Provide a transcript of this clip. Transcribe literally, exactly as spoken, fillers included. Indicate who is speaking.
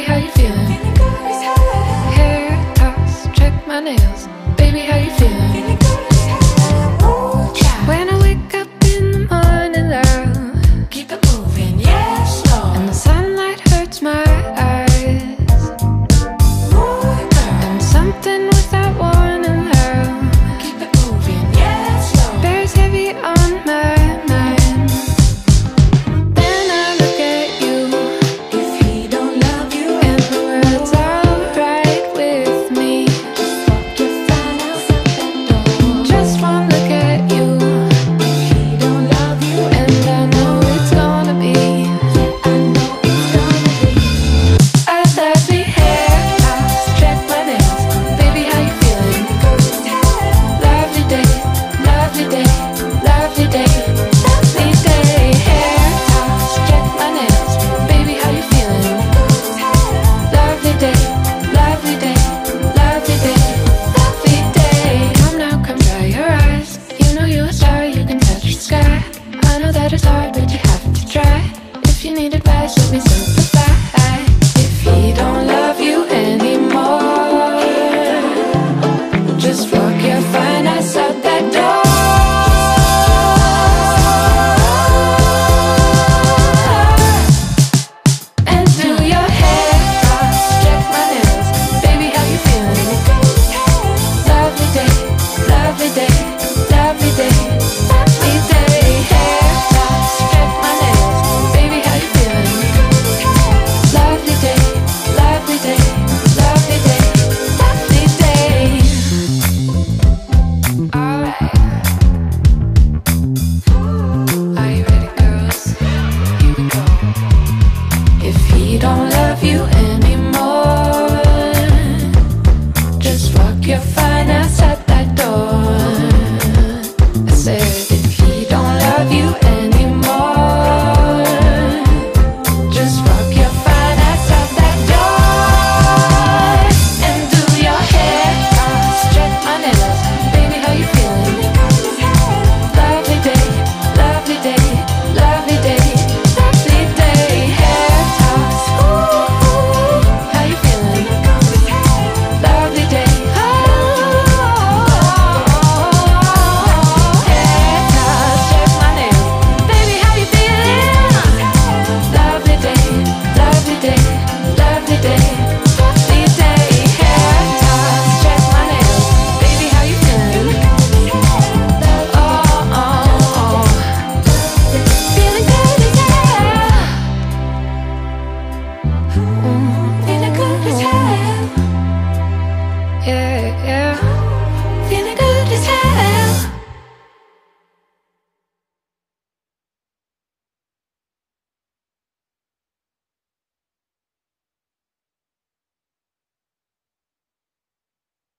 Speaker 1: how you feeling? Feeling good as hell. Hair toss, check my nails. Baby, how you feeling? Feeling good as hell. Ooh, child. When I wake up in the morning, love, keep it moving, yes, Lord. And the sunlight hurts my eyes. Ooh, girl. And something without warning, love, keep it moving, yes, Lord. Bears heavy on my mind. Then I look at you. If he don't love you, and the world's alright with me, just walk your fine ass out that door. Just one look at you. If he don't love you, and I know it's gonna be, yeah, I know it's gonna be. I love me hair toss, check my nails. Baby, how you feeling? Lovely day, lovely day, lovely day, lovely day. Hair toss, check my nails. Baby, how you feeling? Lovely day, lovely day, lovely day, lovely day. Come now, come dry your eyes. You know you're a star, you can touch the sky. I know that it's hard, but you have to try. If you need advice, let me simplify. If he don't love you anymore, just walk your fine ass out that door. And do your hair toss, check my nails. Baby, how you feeling? Lovely day, lovely day, lovely day, lovely day. Hair toss, check my nails. Baby, how you feeling? Lovely day, lovely day, lovely day, lovely day. Alright. Are you ready, girls? Here we go. If he don't love you